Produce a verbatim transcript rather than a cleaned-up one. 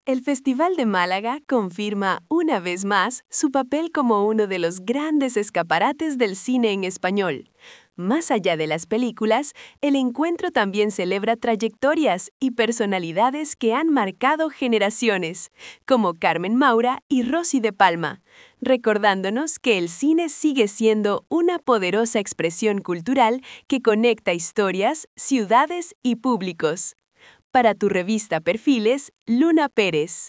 El Festival de Málaga confirma una vez más su papel como uno de los grandes escaparates del cine en español. Más allá de las películas, el encuentro también celebra trayectorias y personalidades que han marcado generaciones, como Carmen Maura y Rosy de Palma, recordándonos que el cine sigue siendo una poderosa expresión cultural que conecta historias, ciudades y públicos. Para tu revista Perfiles, Luna Pérez.